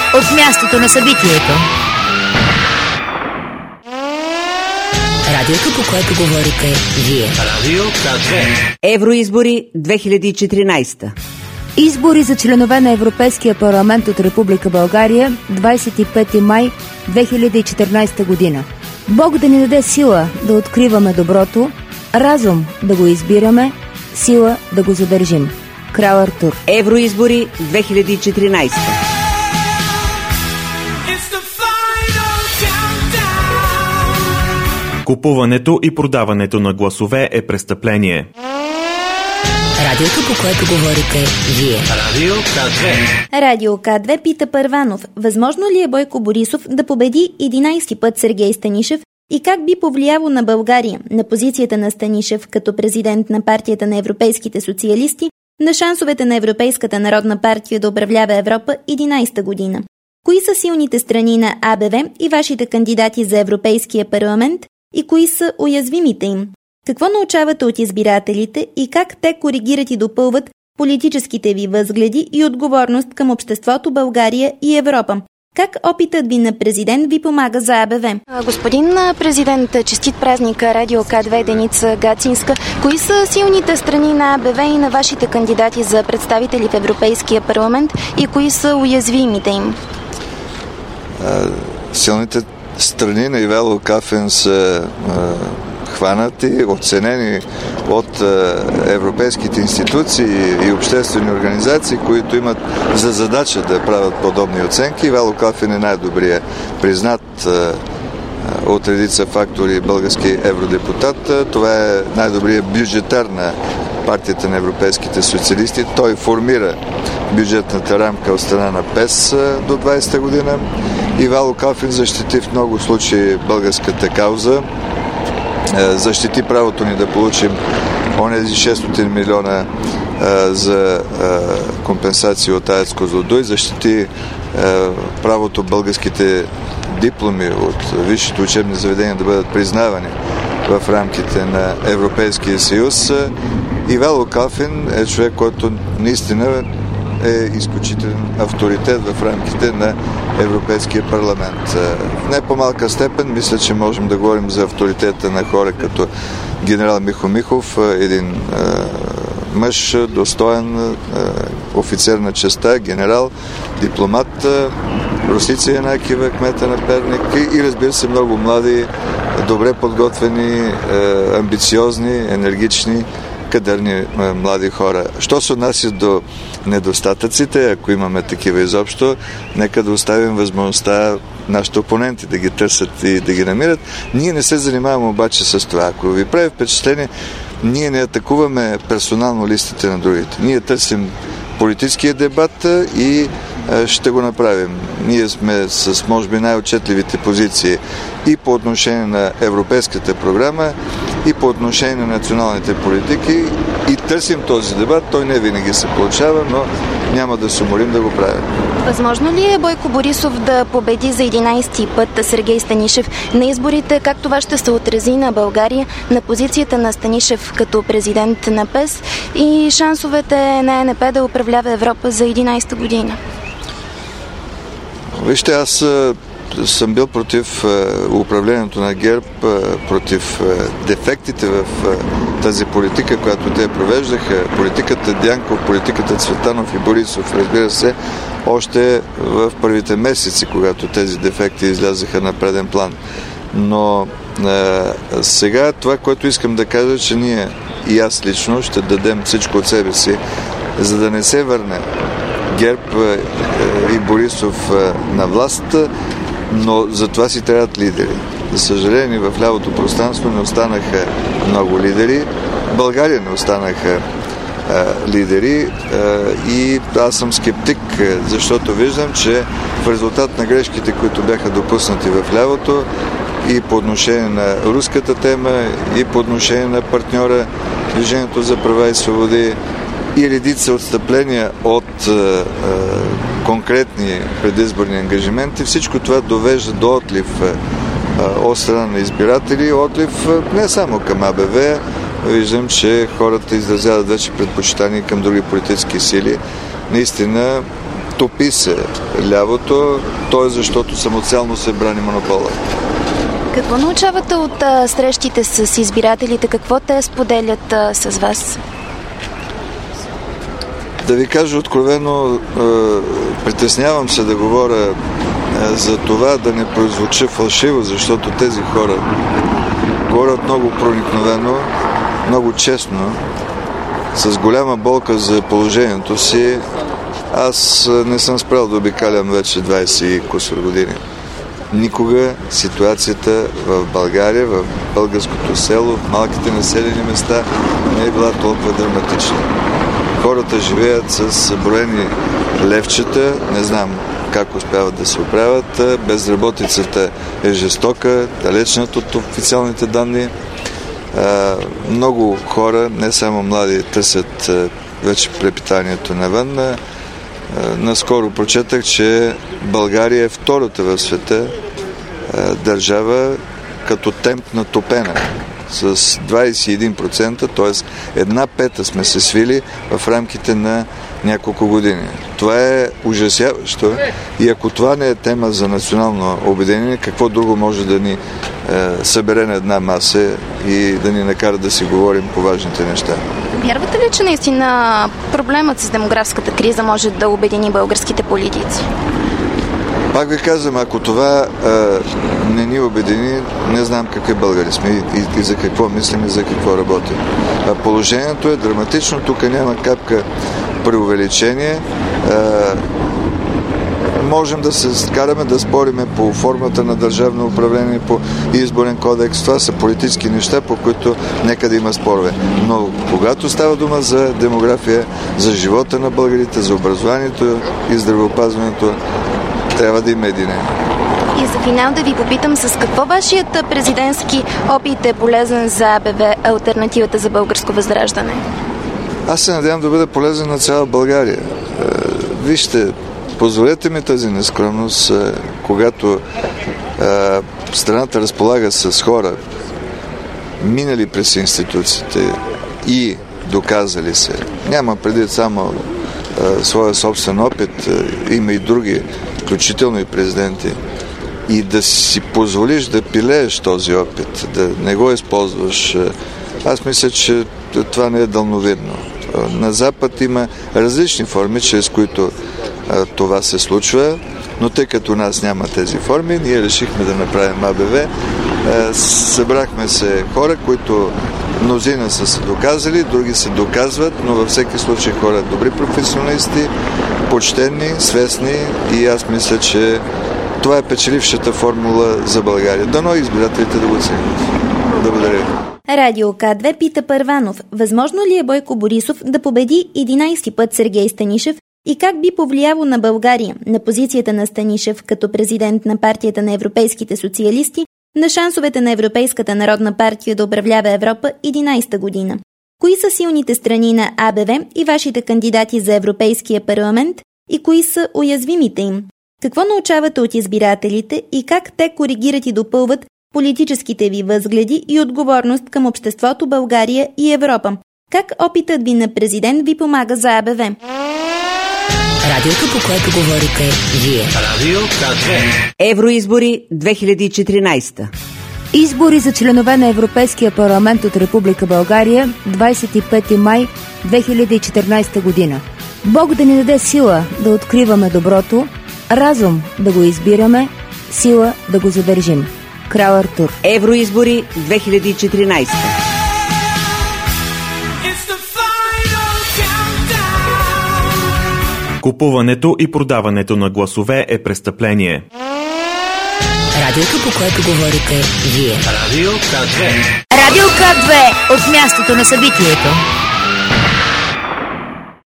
от мястото на събитието. Радиото, по което говорите вие. Радио К2. Евроизбори 2014. Избори за членове на Европейския парламент от Република България 25 май 2014 година. Бог да ни даде сила да откриваме доброто, разум да го избираме, сила да го задържим. Крал Артур. Евроизбори 2014. Купуването и продаването на гласове е престъпление. Радиото, по което говорите вие. Радио К2. Радио К2 пита Първанов. Възможно ли е Бойко Борисов да победи 11-ти път Сергей Станишев и как би повлияло на България, на позицията на Станишев като президент на партията на европейските социалисти, на шансовете на Европейската народна партия да управлява Европа 11-та година? Кои са силните страни на АБВ и вашите кандидати за Европейския парламент и кои са уязвимите им? Какво научавате от избирателите и как те коригират и допълват политическите ви възгледи и отговорност към обществото, България и Европа? Как опитът ви на президент ви помага за АБВ? Господин президент, честит празник, Радио К2, Деница Гацинска. Кои са силните страни на АБВ и на вашите кандидати за представители в Европейския парламент и кои са уязвимите им? Силните страни на Ивайло Калфин са хванати, оценени от европейските институции и обществени организации, които имат за задача да правят подобни оценки. Ивайло Калфин е най-добрият признат от редица фактори български евродепутат. Това е най-добрият бюджетар на партията на европейските социалисти. Той формира бюджетната рамка от страна на ПЕС до 20-та година. Ивайло Калфин защити в много случаи българската кауза, защити правото ни да получим онези 600 милиона за компенсации от АЕЦ Козлодуй, защити правото българските дипломи от висшите учебни заведения да бъдат признавани в рамките на Европейския съюз. Ивайло Калфин е човек, който наистина е изключителен авторитет в рамките на Европейския парламент. В не по-малка степен мисля, че можем да говорим за авторитета на хора като генерал Михо Михов, един мъж, достоен офицер на честта, генерал, дипломат, Росица Янакиева, кмета на Перник и разбира се много млади, добре подготвени, амбициозни, енергични, кадърни млади хора. Що се отнася до недостатъците, ако имаме такива изобщо, нека да оставим възможността нашите опоненти да ги търсят и да ги намират. Ние не се занимаваме обаче с това. Ако ви прави впечатление, ние не атакуваме персонално листите на другите. Ние търсим политическия дебат и ще го направим. Ние сме с, може би, най-отчетливите позиции и по отношение на европейската програма, и по отношение на националните политики и търсим този дебат. Той не винаги се получава, но няма да се уморим да го правим. Възможно ли е Бойко Борисов да победи за 11-ти път Сергей Станишев на изборите? Как това ще се отрази на България, на позицията на Станишев като президент на ПЕС и шансовете на ЕНП да управлява Европа за 11-та година? Вижте, аз съм бил против управлението на ГЕРБ, против дефектите в тази политика, която те провеждаха. Политиката Дянков, политиката Цветанов и Борисов, разбира се, още в първите месеци, когато тези дефекти излязаха на преден план. Но сега това, което искам да кажа, че ние и аз лично ще дадем всичко от себе си, за да не се върне ГЕРБ и Борисов на власт, но за това си трябват лидери. За съжаление, в лявото пространство не останаха много лидери. В България не останаха лидери и аз съм скептик, защото виждам, че в резултат на грешките, които бяха допуснати в лявото и по отношение на руската тема, и по отношение на партньора Движението за права и свободи, и редица отстъпления от конкретни предизборни ангажименти, всичко това довежда до отлив от страна на избиратели, отлив не само към АБВ. Виждам, че хората изразяват вече предпочитания към други политически сили. Наистина топи се лявото, то е защото самоцелно се брани монопола. Какво научавате от срещите с избирателите? Какво те споделят с вас? Да ви кажа откровено, притеснявам се да говоря за това да не прозвуча фалшиво, защото тези хора говорят много проникновено, много честно, с голяма болка за положението си. Аз не съм спрял да обикалям вече 20 и кусор години. Никога ситуацията в България, в българското село, в малките населени места не е била толкова драматична. Хората живеят с броени левчета, не знам как успяват да се оправят. Безработицата е жестока, далечнат от официалните данни. Много хора, не само млади, търсят вече препитанието навън. Наскоро прочетах, че България е втората в света държава като темп на топена с 21%, т.е. 1/5 сме се свили в рамките на няколко години. Това е ужасяващо и ако това не е тема за национално обединение, какво друго може да ни събере на една маса и да ни накара да си говорим по важните неща? Вярвате ли, че наистина проблемът с демографската криза може да обедини българските политици? Пак ви казвам, ако това не ни обедини, не знам какви българи сме и за какво мислим и за какво работим. Положението е драматично, тук няма капка преувеличение. Можем да се скараме да спориме по формата на държавно управление, по изборен кодекс. Това са политически неща, по които нека да има спорове. Но когато става дума за демография, за живота на българите, за образованието и здравеопазването, трябва да има единение. И за финал да ви попитам, с какво вашият президентски опит е полезен за АБВ, алтернативата за българско възраждане? Аз се надявам да бъда полезен на цяла България. Вижте, позволете ми тази нескромност, когато страната разполага с хора, минали през институциите и доказали се. Няма преди само своя собствен опит, има и други, включително и президенти. И да си позволиш да пилееш този опит, да не го използваш, аз мисля, че това не е дълновидно. На Запад има различни форми, чрез които това се случва, но тъй като у нас няма тези форми, ние решихме да направим АБВ. Събрахме се хора, които мнозина са се доказали, други се доказват, но във всеки случай хора добри професионалисти, почтени, свестни и аз мисля, че това е печелившата формула за България. Дано избирателите да го ценят. Благодаря. Радио К2 пита Първанов. Възможно ли е Бойко Борисов да победи 11 път Сергей Станишев и как би повлияло на България, на позицията на Станишев като президент на партията на европейските социалисти, на шансовете на Европейската народна партия да управлява Европа 11-та година? Кои са силните страни на АБВ и вашите кандидати за Европейския парламент и кои са уязвимите им? Какво научавате от избирателите и как те коригират и допълват политическите ви възгледи и отговорност към обществото, България и Европа? Как опитът ви на президент ви помага за АБВ? Радиото, по което говорите вие. Радио К2. Евроизбори 2014. Избори за членове на Европейския парламент от Република България 25 май 2014 година. Бог да ни даде сила да откриваме доброто, разум да го избираме, сила да го задържим. Крал Артур. Евроизбори 2014. Купуването и продаването на гласове е престъпление. Радиото, по което говорите вие. Радио К2. Радио К2 от мястото на събитието.